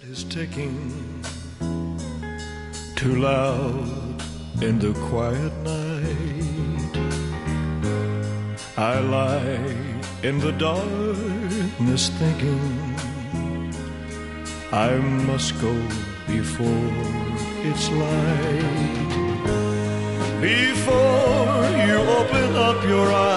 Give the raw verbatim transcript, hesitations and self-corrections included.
is ticking too loud in the quiet night. I lie in the darkness thinking I must go before it's light. Before you open up your